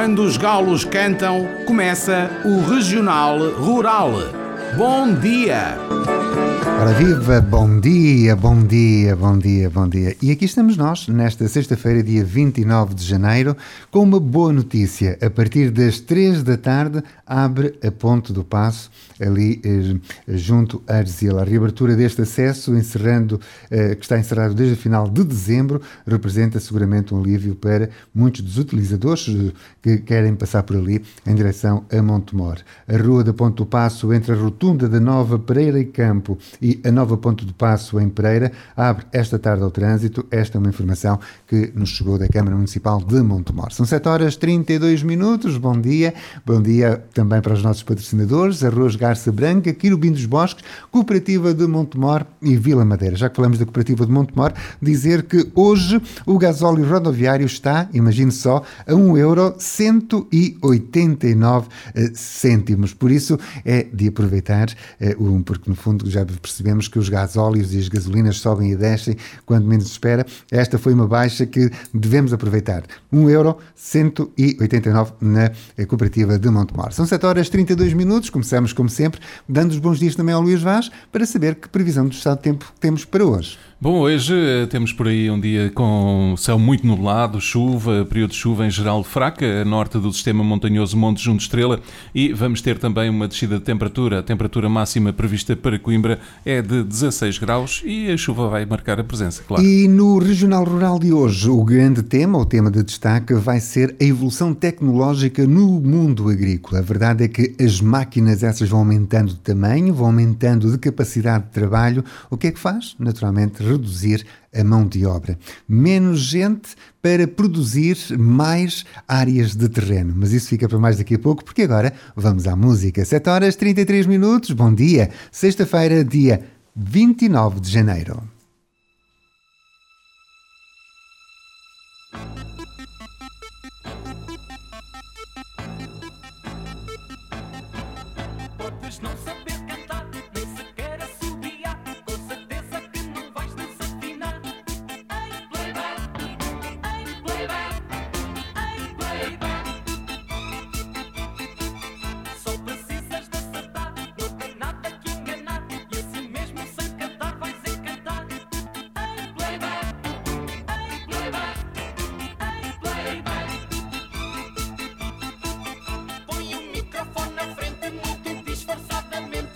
Quando os galos cantam, começa o Regional Rural. Bom dia! Ora viva, bom dia, bom dia, bom dia, bom dia. E aqui estamos nós, nesta sexta-feira, dia 29 de janeiro, com uma boa notícia. A partir das 3 da tarde, abre a Ponte do Paço, ali junto a Argila. A reabertura deste acesso, que está encerrado desde o final de dezembro, representa seguramente um alívio para muitos dos utilizadores que querem passar por ali em direção a Montemor. A Rua da Ponte do Paço, entre a rotunda da Nova Pereira e Campo e a nova Ponte do Paço em Pereira, abre esta tarde ao trânsito. Esta é uma informação que nos chegou da Câmara Municipal de Montemor. São 7h32. Bom dia também para os nossos patrocinadores: Arroz Garça Branca, Quirubim dos Bosques, Cooperativa de Montemor e Vila Madeira. Já que falamos da Cooperativa de Montemor, dizer que hoje o gasóleo rodoviário está, imagine só, a €1,189. Por isso é de aproveitar, porque no fundo já percebemos que os gasóleos e as gasolinas sobem e descem quando menos se espera. Esta foi uma baixa que devemos aproveitar. €1,189 na Cooperativa de Montemor. São 7h32. Começamos, como sempre, dando os bons dias também ao Luís Vaz, para saber que previsão do estado de tempo temos para hoje. Bom, hoje temos por aí um dia com céu muito nublado, chuva, período de chuva em geral fraca, a norte do sistema montanhoso Monte Junto Estrela, e vamos ter também uma descida de temperatura. A temperatura máxima prevista para Coimbra é de 16 graus e a chuva vai marcar a presença, claro. E no Regional Rural de hoje, o grande tema, o tema de destaque, vai ser a evolução tecnológica no mundo agrícola. A verdade é que as máquinas, essas vão aumentando de tamanho, vão aumentando de capacidade de trabalho. O que é que faz? Naturalmente, reduzir a mão de obra. Menos gente para produzir mais áreas de terreno. Mas isso fica para mais daqui a pouco, porque agora vamos à música. 7h33. Bom dia. Sexta-feira, dia 29 de janeiro. Podes não saber cantar, nem sequer assobiar, com certeza que não vais desafinar. Em playback, em playback, em playback. Só precisas de acertar, não tem nada que enganar, e assim mesmo sem cantar vais encantar. Em playback, em playback, em playback. Põe o microfone na frente muito disfarçadamente.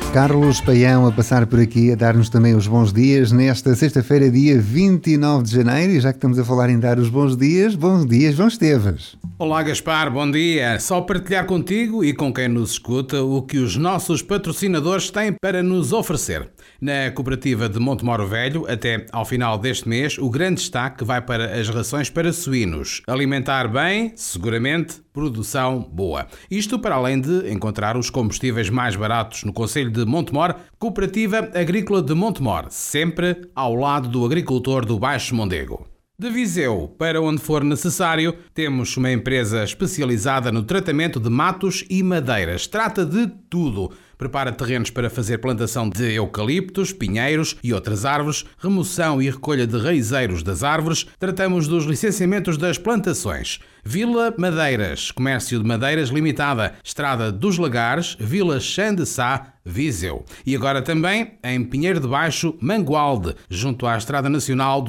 Carlos Paião a passar por aqui a dar-nos também os bons dias nesta sexta-feira, dia 29 de janeiro. E já que estamos a falar em dar os bons dias, João Esteves. Olá Gaspar, bom dia. Só partilhar contigo e com quem nos escuta o que os nossos patrocinadores têm para nos oferecer. Na cooperativa de Montemoro Velho, até ao final deste mês, o grande destaque vai para as rações para suínos. Alimentar bem, seguramente, produção boa. Isto para além de encontrar os combustíveis mais baratos no concelho de Montemor, Cooperativa Agrícola de Montemor, sempre ao lado do agricultor do Baixo Mondego. De Viseu, para onde for necessário, temos uma empresa especializada no tratamento de matos e madeiras. Trata de tudo. Prepara terrenos para fazer plantação de eucaliptos, pinheiros e outras árvores, remoção e recolha de raizeiros das árvores. Tratamos dos licenciamentos das plantações. Vila Madeiras, Comércio de Madeiras Limitada, Estrada dos Lagares, Vila Chã de Sá, Viseu. E agora também em Pinheiro de Baixo, Mangualde, junto à Estrada Nacional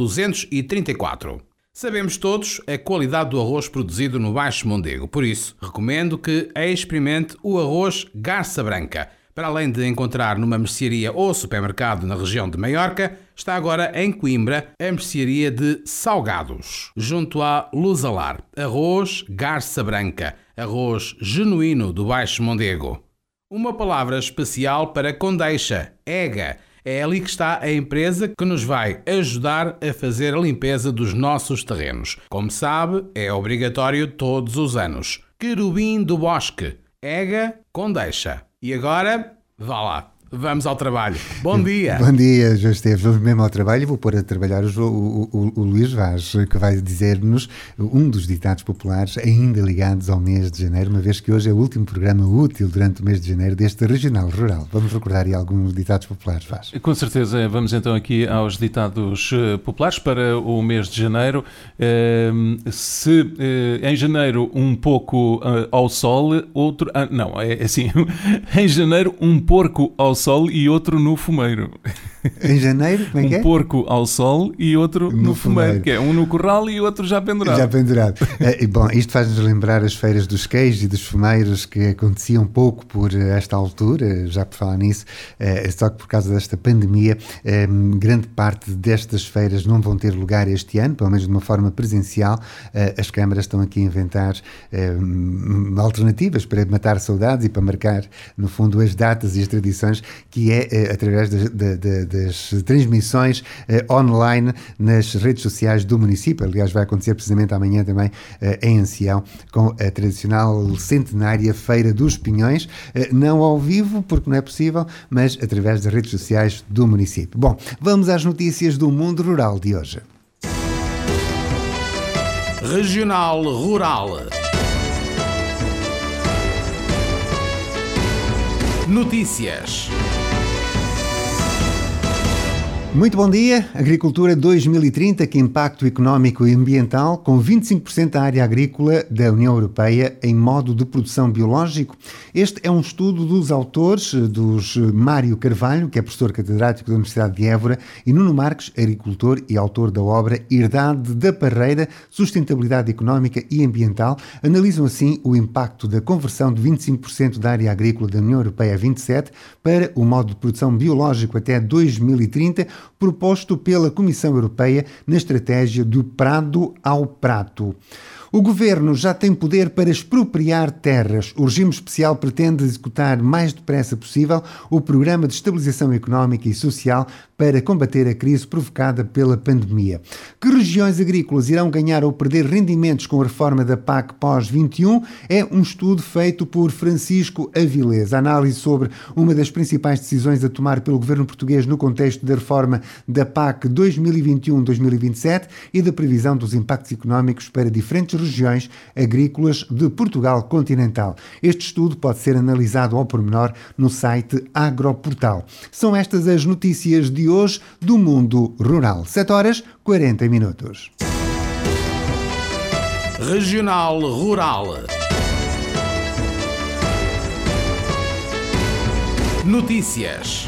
234. Sabemos todos a qualidade do arroz produzido no Baixo Mondego, por isso recomendo que experimente o arroz Garça Branca. Para além de encontrar numa mercearia ou supermercado na região de Maiorca, está agora em Coimbra a mercearia de Salgados, junto à Lusalar. Arroz Garça Branca, arroz genuíno do Baixo Mondego. Uma palavra especial para Condeixa, EGA. É ali que está a empresa que nos vai ajudar a fazer a limpeza dos nossos terrenos. Como sabe, é obrigatório todos os anos. Querubim do Bosque, EGA Condeixa. E agora, vá lá, vamos ao trabalho. Bom dia! Bom dia, João Esteves. Vamos mesmo ao trabalho. Vou pôr a trabalhar o Luís Vaz, que vai dizer-nos um dos ditados populares ainda ligados ao mês de janeiro, uma vez que hoje é o último programa útil durante o mês de janeiro deste Regional Rural. Vamos recordar aí alguns ditados populares, Vaz. Com certeza, vamos então aqui aos ditados populares para o mês de janeiro. Se em janeiro um pouco ao sol, outro... não, é assim, em janeiro um porco ao sol e outro no fumeiro. Em janeiro, como é que é? Um porco ao sol e outro no fumeiro, que é um no curral e outro já pendurado. Já pendurado. Bom, isto faz-nos lembrar as feiras dos queijos e dos fumeiros que aconteciam pouco por esta altura, já por falar nisso, só que por causa desta pandemia, grande parte destas feiras não vão ter lugar este ano, pelo menos de uma forma presencial. As câmaras estão aqui a inventar alternativas para matar saudades e para marcar, no fundo, as datas e as tradições, que é através das transmissões online nas redes sociais do município. Aliás, vai acontecer precisamente amanhã também em Ancião, com a tradicional centenária Feira dos Pinhões, não ao vivo, porque não é possível, mas através das redes sociais do município. Bom, vamos às notícias do mundo rural de hoje. Regional Rural. Notícias. Muito bom dia. Agricultura 2030, que impacto económico e ambiental, com 25% da área agrícola da União Europeia em modo de produção biológico. Este é um estudo dos autores, dos Mário Carvalho, que é professor catedrático da Universidade de Évora, e Nuno Marques, agricultor e autor da obra Herdade da Parreira, Sustentabilidade Económica e Ambiental. Analisam assim o impacto da conversão de 25% da área agrícola da União Europeia a 27% para o modo de produção biológico até 2030, proposto pela Comissão Europeia na estratégia do Prado ao Prato. O Governo já tem poder para expropriar terras. O regime especial pretende executar mais depressa possível o Programa de Estabilização Económica e Social para combater a crise provocada pela pandemia. Que regiões agrícolas irão ganhar ou perder rendimentos com a reforma da PAC pós-21 é um estudo feito por Francisco Avilés. A análise sobre uma das principais decisões a tomar pelo Governo português no contexto da reforma da PAC 2021-2027 e da previsão dos impactos económicos para diferentes regiões agrícolas de Portugal continental. Este estudo pode ser analisado ao pormenor no site Agroportal. São estas as notícias de hoje do mundo rural. 7h40. Regional Rural. Notícias.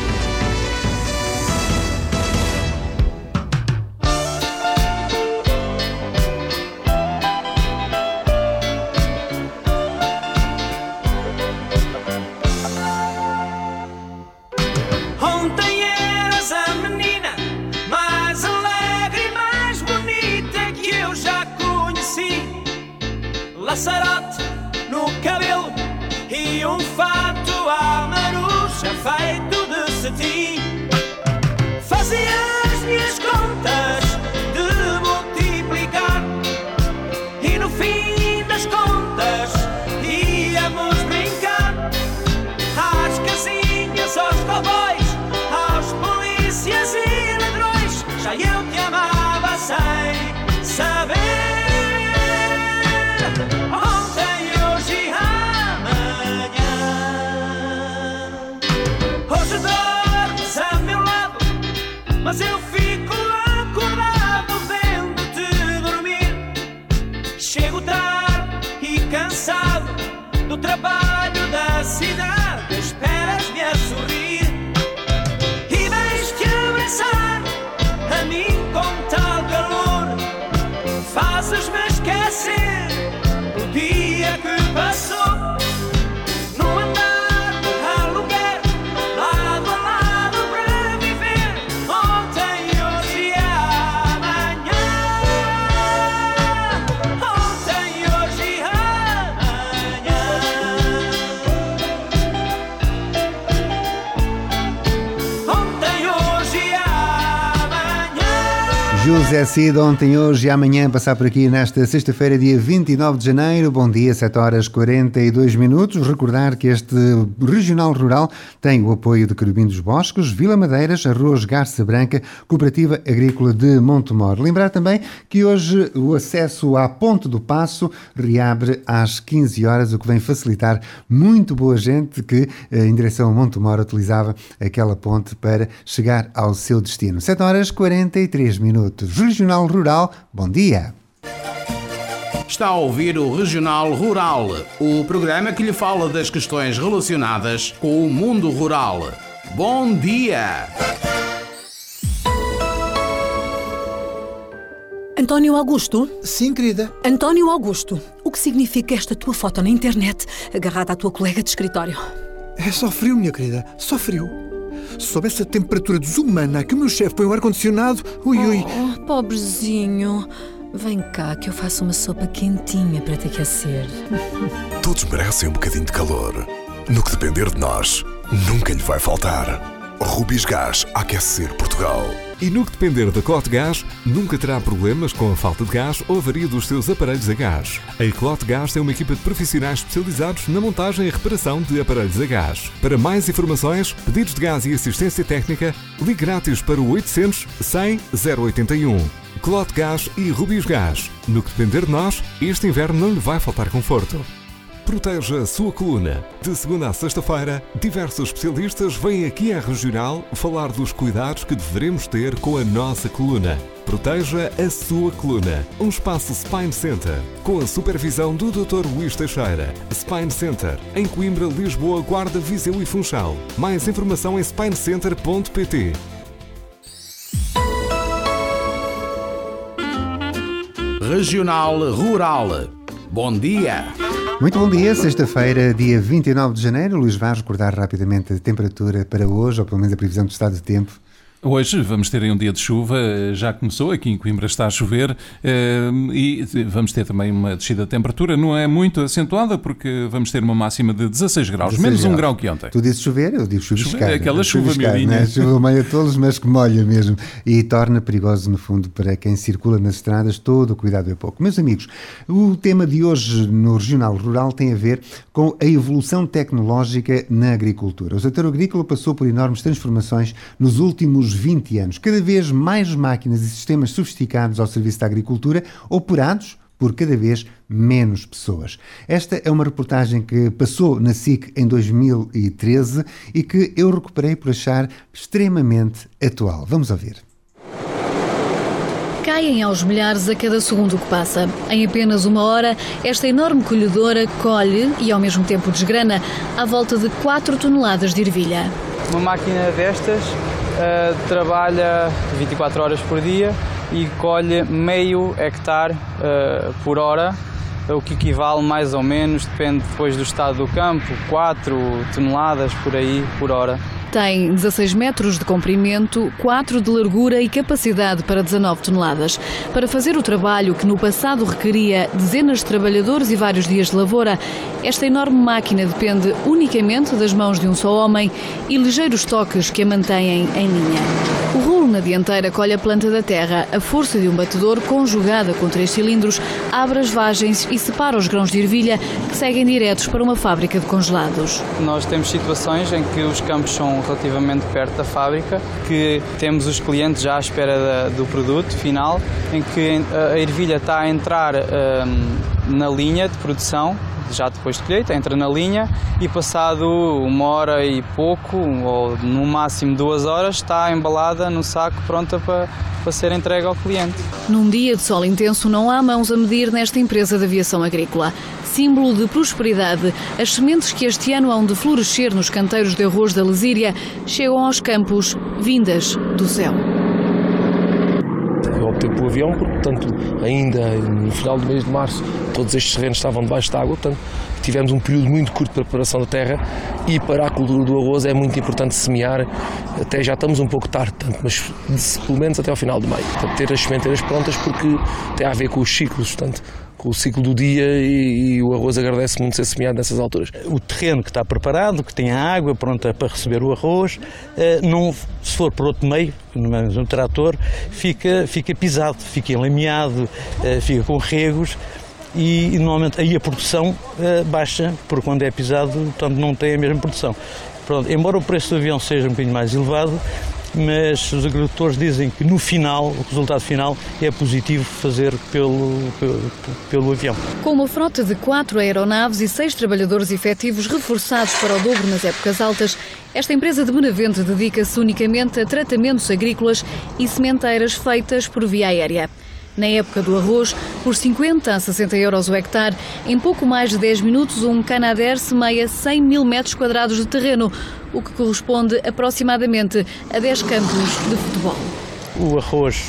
já eu te amava sem saber. Ontem, hoje e amanhã. Hoje dormes a meu lado, mas eu fico acordado vendo-te dormir. Chego tarde e cansado do trabalho da cidade, esperas-me a sorrir e vens-te abraçar a mim com tal calor. Fazes-me esquecer o dia que passou no andar de aluguer, lado a lado para viver. Ontem, hoje e amanhã. Ontem, hoje e amanhã. Ontem, hoje e amanhã. José Cid, ontem, hoje e amanhã, passar por aqui nesta sexta-feira, dia 29 de janeiro. Bom dia, 7 horas 42 minutos. Recordar que este Regional Rural tem o apoio de Querubim dos Bosques, Vila Madeiras, Arroz Garça Branca, Cooperativa Agrícola de Montemor. Lembrar também que hoje o acesso à Ponte do Paço reabre às 15 horas, o que vem facilitar muito boa gente que, em direção a Montemor, utilizava aquela ponte para chegar ao seu destino. 7 horas 43 minutos. Regional Rural, bom dia. Está a ouvir o Regional Rural, o programa que lhe fala das questões relacionadas com o mundo rural. Bom dia! António Augusto? Sim, querida. António Augusto, o que significa esta tua foto na internet agarrada à tua colega de escritório? É só frio, minha querida. Só frio. Sob essa temperatura desumana que o meu chefe põe o ar-condicionado, ui. Oh, pobrezinho. Vem cá que eu faço uma sopa quentinha para te aquecer. Todos merecem um bocadinho de calor. No que depender de nós, nunca lhe vai faltar. Rubis Gás a aquecer Portugal. E no que depender da Eclote Gás, nunca terá problemas com a falta de gás ou avaria dos seus aparelhos a gás. A Eclote Gás tem uma equipa de profissionais especializados na montagem e reparação de aparelhos a gás. Para mais informações, pedidos de gás e assistência técnica, ligue grátis para o 800 100 081. Eclote Gás e Rubis Gás. No que depender de nós, este inverno não lhe vai faltar conforto. Proteja a sua coluna. De segunda a sexta-feira, diversos especialistas vêm aqui à Regional falar dos cuidados que devemos ter com a nossa coluna. Proteja a sua coluna. Um espaço Spine Center, com a supervisão do Dr. Luís Teixeira. Spine Center, em Coimbra, Lisboa, Guarda, Viseu e Funchal. Mais informação em spinecenter.pt. Regional Rural. Bom dia! Muito bom dia, sexta-feira, dia 29 de janeiro. Luís, vais recordar rapidamente a temperatura para hoje, ou pelo menos a previsão do estado de tempo? Hoje vamos ter um dia de chuva, já começou, aqui em Coimbra está a chover e vamos ter também uma descida de temperatura, não é muito acentuada porque vamos ter uma máxima de 16 graus, menos 1 grau que ontem. Tu dizes chover, eu digo chuviscar. É aquela chuva miudinha. Né? Chuva meio a tolos, mas que molha mesmo e torna perigoso no fundo para quem circula nas estradas, todo o cuidado é pouco. Meus amigos, o tema de hoje no Regional Rural tem a ver com a evolução tecnológica na agricultura. O setor agrícola passou por enormes transformações nos últimos 20 anos. Cada vez mais máquinas e sistemas sofisticados ao serviço da agricultura, operados por cada vez menos pessoas. Esta é uma reportagem que passou na SIC em 2013 e que eu recuperei por achar extremamente atual. Vamos ouvir. Caem aos milhares a cada segundo que passa. Em apenas uma hora, esta enorme colhedora colhe e ao mesmo tempo desgrana à volta de 4 toneladas de ervilha. Uma máquina destas trabalha 24 horas por dia e colhe meio hectare por hora, o que equivale mais ou menos, depende depois do estado do campo, 4 toneladas por aí por hora. Tem 16 metros de comprimento, 4 de largura e capacidade para 19 toneladas. Para fazer o trabalho que no passado requeria dezenas de trabalhadores e vários dias de lavoura, esta enorme máquina depende unicamente das mãos de um só homem e ligeiros toques que a mantêm em linha. O rolo na dianteira colhe a planta da terra. A força de um batedor, conjugada com 3 cilindros, abre as vagens e separa os grãos de ervilha que seguem diretos para uma fábrica de congelados. Nós temos situações em que os campos são relativamente perto da fábrica, que temos os clientes já à espera do produto final, em que a ervilha está a entrar na linha de produção, já depois de colheita, entra na linha e passado 1 hora e pouco, ou no máximo 2 horas, está embalada no saco pronta para ser entregue ao cliente. Num dia de sol intenso não há mãos a medir nesta empresa de aviação agrícola. Símbolo de prosperidade, as sementes que este ano hão de florescer nos canteiros de arroz da Lesíria chegam aos campos vindas do céu. Eu optei pelo avião porque, portanto, ainda no final do mês de março, todos estes terrenos estavam debaixo de água, portanto, tivemos um período muito curto de preparação da terra e para a cultura do arroz é muito importante semear, até já estamos um pouco tarde, portanto, mas pelo menos até ao final de maio, para ter as sementeiras prontas porque tem a ver com os ciclos, portanto, com o ciclo do dia e o arroz agradece muito ser semeado nessas alturas. O terreno que está preparado, que tem a água pronta para receber o arroz, não, se for por outro meio, um trator, fica pisado, fica enlameado, fica com regos e normalmente aí a produção baixa, porque quando é pisado, portanto, não tem a mesma produção. Pronto, embora o preço do avião seja um bocadinho mais elevado, mas os agricultores dizem que no final, o resultado final é positivo fazer pelo avião. Com uma frota de 4 aeronaves e 6 trabalhadores efetivos reforçados para o dobro nas épocas altas, esta empresa de Benavente dedica-se unicamente a tratamentos agrícolas e sementeiras feitas por via aérea. Na época do arroz, por 50 a 60 euros o hectare, em pouco mais de 10 minutos, um Canadair semeia 100 mil metros quadrados de terreno, o que corresponde aproximadamente a 10 campos de futebol. O arroz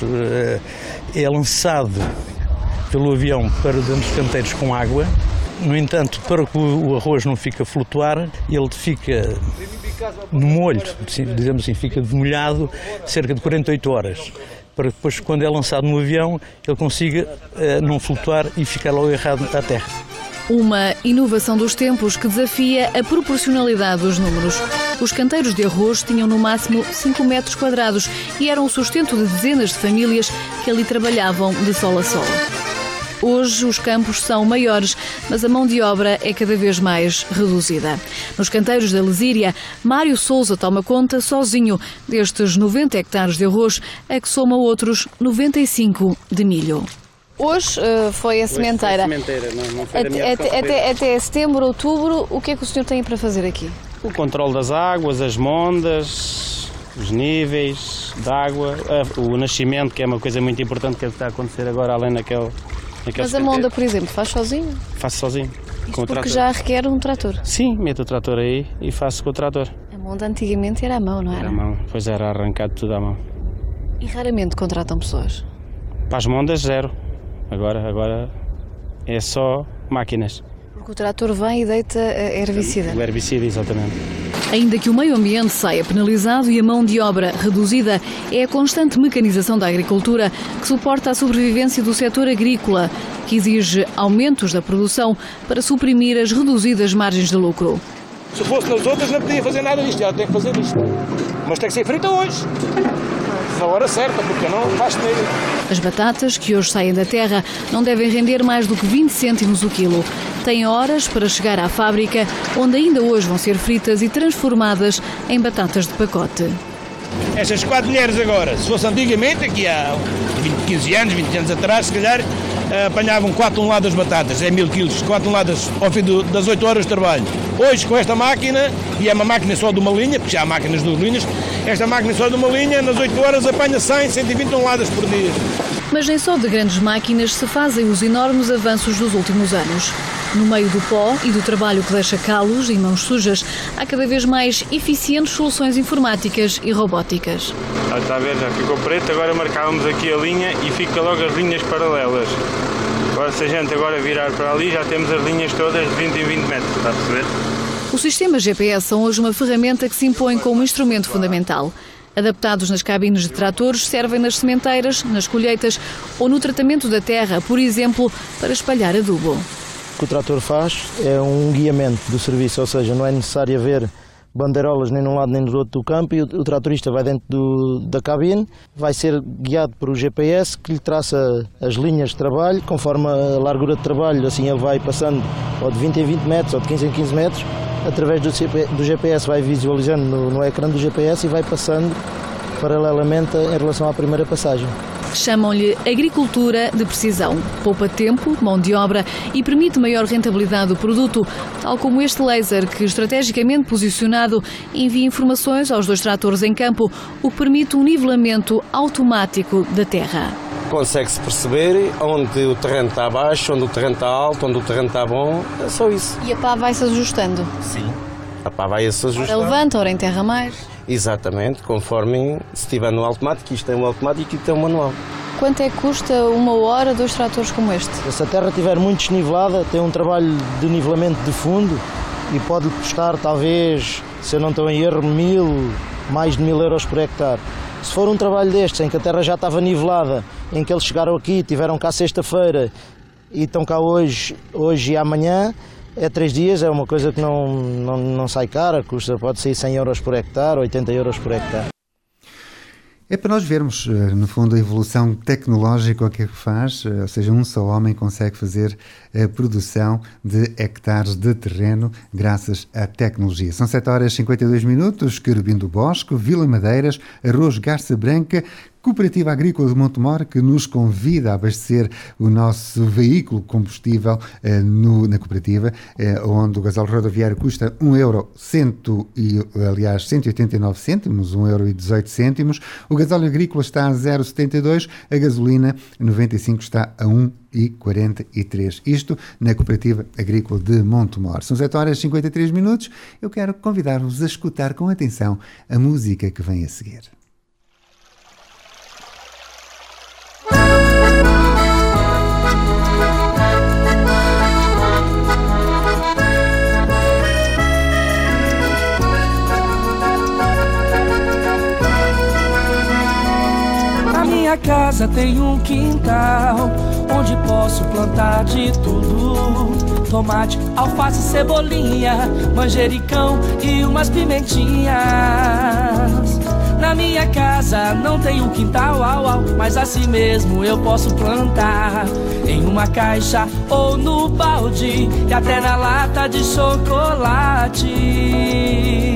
é lançado pelo avião para dentro dos canteiros com água. No entanto, para que o arroz não fique a flutuar, ele fica no molho, digamos assim, fica demolhado cerca de 48 horas. Para que depois, quando é lançado no avião, ele consiga não flutuar e ficar logo agarrado à terra. Uma inovação dos tempos que desafia a proporcionalidade dos números. Os canteiros de arroz tinham no máximo 5 metros quadrados e eram o sustento de dezenas de famílias que ali trabalhavam de sol a sol. Hoje os campos são maiores, mas a mão de obra é cada vez mais reduzida. Nos canteiros da Lesíria, Mário Sousa toma conta sozinho destes 90 hectares de arroz, a que soma outros 95 de milho. Hoje foi a sementeira. Não foi da minha até setembro, outubro, o que é que o senhor tem para fazer aqui? O controle das águas, as mondas, os níveis de água, o nascimento, que é uma coisa muito importante que está a acontecer agora, além daquele. Mas a monda, por exemplo, faz sozinho? Faço sozinho. Com o porque trator. já requer um trator? Sim, meto o trator aí e faço com o trator. A monda antigamente era à mão, não era? Era à mão, pois era arrancado tudo à mão. E raramente contratam pessoas? Para as mondas, zero. Agora é só máquinas. Porque o trator vem e deita herbicida? O herbicida, exatamente. Ainda que o meio ambiente saia penalizado e a mão de obra reduzida, é a constante mecanização da agricultura que suporta a sobrevivência do setor agrícola, que exige aumentos da produção para suprimir as reduzidas margens de lucro. Se fosse nas outras não podia fazer nada disto, já tem que fazer isto. Mas tem que ser feita hoje, na hora certa, porque não faz dinheiro. As batatas, que hoje saem da terra, não devem render mais do que 20 cêntimos o quilo. Têm horas para chegar à fábrica, onde ainda hoje vão ser fritas e transformadas em batatas de pacote. Estas 4 mulheres agora, se fosse antigamente, aqui há 15 anos atrás, se calhar, apanhavam 4 toneladas de batatas, é 1000 quilos, 4 toneladas ao fim das 8 horas de trabalho. Hoje, com esta máquina, e é uma máquina só de uma linha, porque já há máquinas de 2 linhas, esta máquina só de uma linha, nas 8 horas apanha 100, 120 toneladas por dia. Mas nem só de grandes máquinas se fazem os enormes avanços dos últimos anos. No meio do pó e do trabalho que deixa calos e mãos sujas, há cada vez mais eficientes soluções informáticas e robóticas. Está a ver, já ficou preto, agora marcávamos aqui a linha e fica logo as linhas paralelas. Agora se a gente agora virar para ali, já temos as linhas todas de 20 em 20 metros, está a perceber? Os sistemas GPS são hoje uma ferramenta que se impõe como instrumento fundamental. Adaptados nas cabines de tratores, servem nas sementeiras, nas colheitas ou no tratamento da terra, por exemplo, para espalhar adubo. O que o trator faz é um guiamento do serviço, ou seja, não é necessário haver bandeirolas nem num lado nem no outro do campo, e o tratorista vai dentro da cabine, vai ser guiado por o GPS que lhe traça as linhas de trabalho, conforme a largura de trabalho, assim ele vai passando ou de 20 em 20 metros ou de 15 em 15 metros, através do GPS vai visualizando no ecrã do GPS e vai passando paralelamente em relação à primeira passagem. Chamam-lhe agricultura de precisão. Poupa tempo, mão de obra e permite maior rentabilidade do produto, tal como este laser que, estrategicamente posicionado, envia informações aos 2 tratores em campo, o que permite um nivelamento automático da terra. Consegue-se perceber onde o terreno está baixo, onde o terreno está alto, onde o terreno está bom, é só isso. E a pá vai-se ajustando? Sim. A pá vai-se ajustando. Ora levanta, ora enterra mais. Exatamente, conforme se estiver no automático, isto é um automático e isto é um manual. Quanto é que custa uma hora 2 tratores como este? Se a terra estiver muito desnivelada, tem um trabalho de nivelamento de fundo e pode custar talvez, se eu não estou em erro, mais de 1000 euros por hectare. Se for um trabalho destes, em que a terra já estava nivelada, em que eles chegaram aqui, tiveram cá sexta-feira e estão cá hoje e amanhã, é 3 dias, é uma coisa que não sai cara, pode sair 100 euros por hectare, 80 euros por hectare. É para nós vermos, no fundo, a evolução tecnológica o que é que faz, ou seja, um só homem consegue fazer a produção de hectares de terreno graças à tecnologia. São 7h52, Querubim do Bosque, Vila Madeiras, Arroz Garça Branca, Cooperativa Agrícola de Montemor, que nos convida a abastecer o nosso veículo combustível na cooperativa, onde o gasóleo rodoviário custa 1,189 cêntimos, 1,18 €. O gasóleo agrícola está a 0,72, a gasolina 95 está a 1,43. Isto na Cooperativa Agrícola de Montemor. São 7h53. Eu quero convidar-vos a escutar com atenção a música que vem a seguir. Minha casa tem um quintal onde posso plantar de tudo: tomate, alface, cebolinha, manjericão e umas pimentinhas. Na minha casa não tem um quintal, mas assim mesmo eu posso plantar em uma caixa ou no balde e até na lata de chocolate.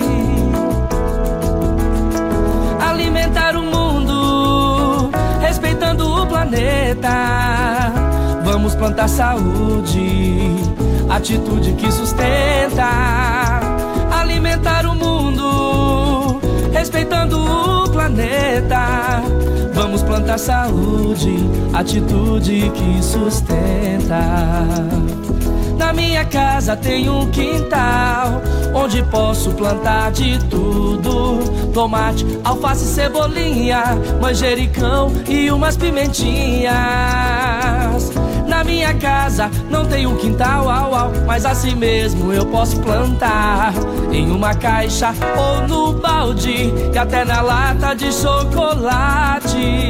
Alimentar o mundo respeitando o planeta. Vamos plantar saúde, atitude que sustenta. Alimentar o mundo respeitando o planeta. Vamos plantar saúde, atitude que sustenta. Na minha casa tem um quintal onde posso plantar de tudo: tomate, alface, cebolinha, manjericão e umas pimentinhas. Na minha casa não tem um quintal, mas assim mesmo eu posso plantar em uma caixa ou no balde e até na lata de chocolate.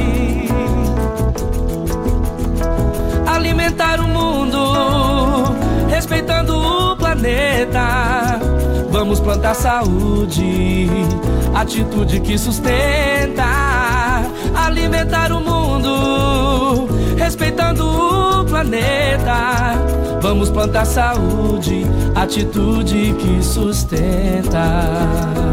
Alimentar o mundo respeitando o planeta. Vamos plantar saúde, atitude que sustenta. Alimentar o mundo respeitando o planeta. Vamos plantar saúde, atitude que sustenta.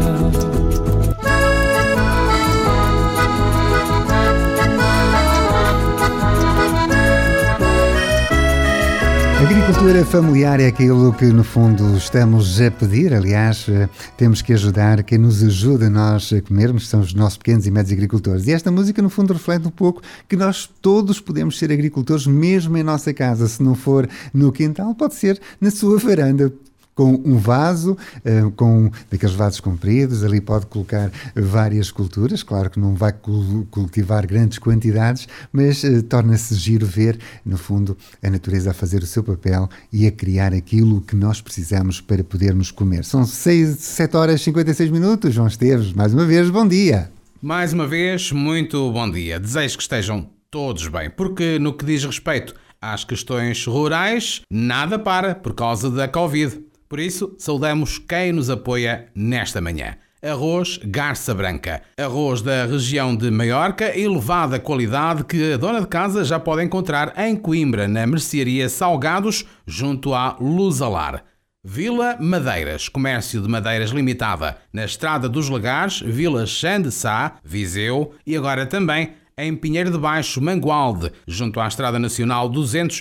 Agricultura familiar é aquilo que, no fundo, estamos a pedir. Aliás, temos que ajudar quem nos ajuda a nós a comermos, são os nossos pequenos e médios agricultores. E esta música, no fundo, reflete um pouco que nós todos podemos ser agricultores, mesmo em nossa casa. Se não for no quintal, pode ser na sua varanda, com um vaso, com daqueles vasos compridos. Ali pode colocar várias culturas. Claro que não vai cultivar grandes quantidades, mas torna-se giro ver, no fundo, a natureza a fazer o seu papel e a criar aquilo que nós precisamos para podermos comer. São 7h56. João Esteves, mais uma vez, bom dia. Mais uma vez, muito bom dia. Desejo que estejam todos bem, porque no que diz respeito às questões rurais, nada para por causa da Covid. Por isso, saudamos quem nos apoia nesta manhã. Arroz Garça Branca. Arroz da região de Maiorca, elevada qualidade que a dona de casa já pode encontrar em Coimbra, na mercearia Salgados, junto à Lusalar. Vila Madeiras, comércio de madeiras limitada, na Estrada dos Lagares, Vila Chã de Sá, Viseu e agora também em Pinheiro de Baixo, Mangualde, junto à Estrada Nacional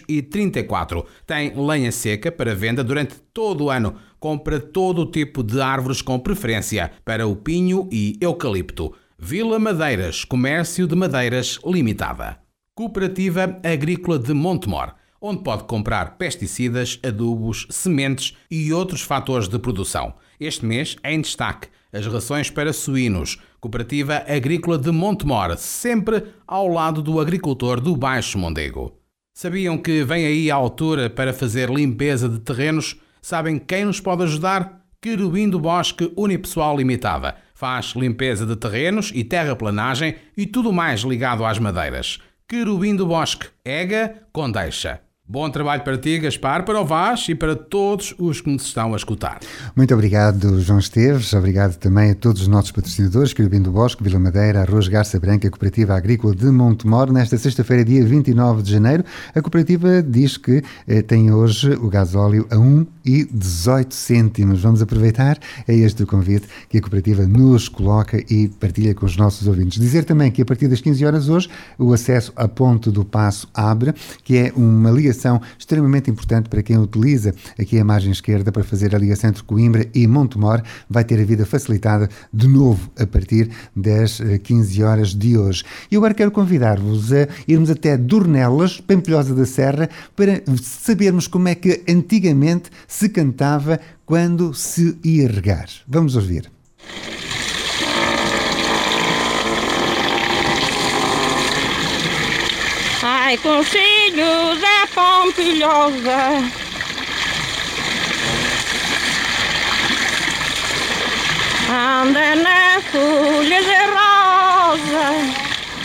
234. Tem lenha seca para venda durante todo o ano. Compra todo o tipo de árvores com preferência para o pinho e eucalipto. Vila Madeiras, comércio de madeiras limitada. Cooperativa Agrícola de Montemor, onde pode comprar pesticidas, adubos, sementes e outros fatores de produção. Este mês é em destaque as rações para suínos. Cooperativa Agrícola de Montemor, sempre ao lado do agricultor do Baixo Mondego. Sabiam que vem aí a altura para fazer limpeza de terrenos? Sabem quem nos pode ajudar? Querubim do Bosque Unipessoal Limitada. Faz limpeza de terrenos e terraplanagem e tudo mais ligado às madeiras. Querubim do Bosque, Ega Condeixa. Bom trabalho para ti, Gaspar, para o Vaz e para todos os que nos estão a escutar. Muito obrigado, João Esteves. Obrigado também a todos os nossos patrocinadores, Querubim do Bosque, Vila Madeira, Arroz Garça Branca, Cooperativa Agrícola de Montemor. Nesta sexta-feira, dia 29 de janeiro, a cooperativa diz que tem hoje o gasóleo a 1,18 cêntimos. Vamos aproveitar, é este o convite que a cooperativa nos coloca e partilha com os nossos ouvintes. Dizer também que a partir das 15 horas hoje, o acesso à Ponte do Passo abre, que é uma ligação extremamente importante para quem utiliza aqui a margem esquerda para fazer a ligação entre Coimbra e Montemor. Vai ter a vida facilitada de novo a partir das 15 horas de hoje. E eu agora quero convidar-vos a irmos até Dornelas, Pampilhosa da Serra, para sabermos como é que antigamente se cantava quando se ia regar. Vamos ouvir. Ai, com filhos é Pampilhosa, anda na folha de rosa.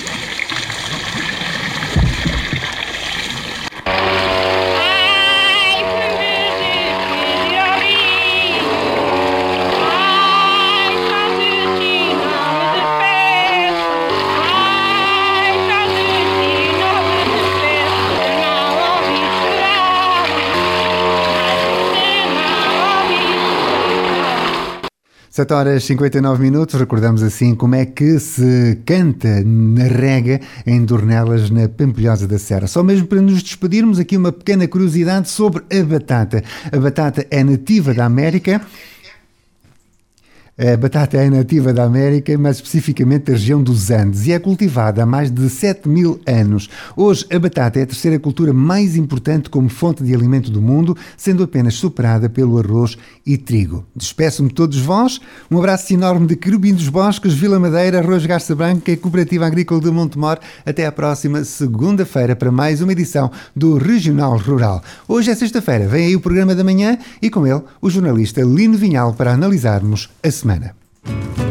Sete horas e 59 minutos, recordamos assim como é que se canta na rega em Dornelas, na Pampilhosa da Serra. Só mesmo para nos despedirmos, aqui uma pequena curiosidade sobre a batata. A batata é nativa da América. A batata é nativa da América, mais especificamente da região dos Andes, e é cultivada há mais de 7.000 anos. Hoje, a batata é a terceira cultura mais importante como fonte de alimento do mundo, sendo apenas superada pelo arroz e trigo. Despeço-me de todos vós. Um abraço enorme de Querubim dos Bosques, Vila Madeira, Arroz Garça Branca e Cooperativa Agrícola de Montemor. Até à próxima segunda-feira para mais uma edição do Regional Rural. Hoje é sexta-feira, vem aí o programa da manhã e com ele o jornalista Lino Vinhal para analisarmos a semana.